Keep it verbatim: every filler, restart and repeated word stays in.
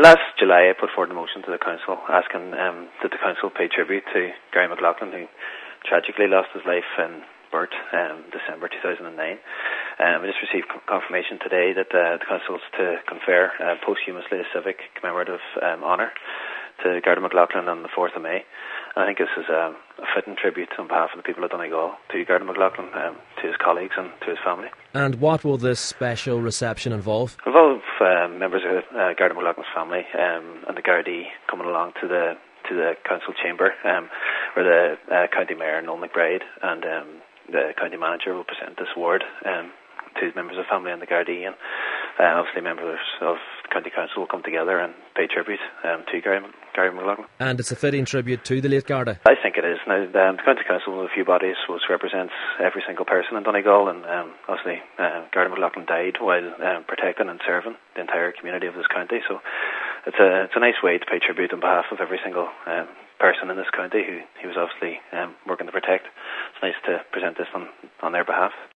Last July, I put forward a motion to the council asking um, that the council pay tribute to Gary McLaughlin, who tragically lost his life in Burt um, December two thousand nine. Um, I just received confirmation today that uh, the council is to confer uh, posthumously a civic commemorative um, honour to Gary McLaughlin on the fourth of May. I think this is um, a fitting tribute on behalf of the people of Donegal to Gary McLaughlin, um, to his colleagues and to his family. And what will this special reception involve? It will involve um, members of uh, Gary McLaughlin's family um, and the Gardaí coming along to the to the council chamber, um, where the uh, county mayor, Noel McBride, and um, the county manager will present this award um, to members of the family and the Gardaí, and uh, obviously members of the county council will come together and pay tribute um, to Gary, Gary McLaughlin. And it's a fitting tribute to the late Garda? I think it is. Now, um, the county council, one of the few bodies, which represents every single person in Donegal, and um, obviously uh, Gary McLaughlin died while um, protecting and serving the entire community of this county, so it's a it's a nice way to pay tribute on behalf of every single um, person in this county who he was obviously um, working to protect. It's nice to present this on, on their behalf.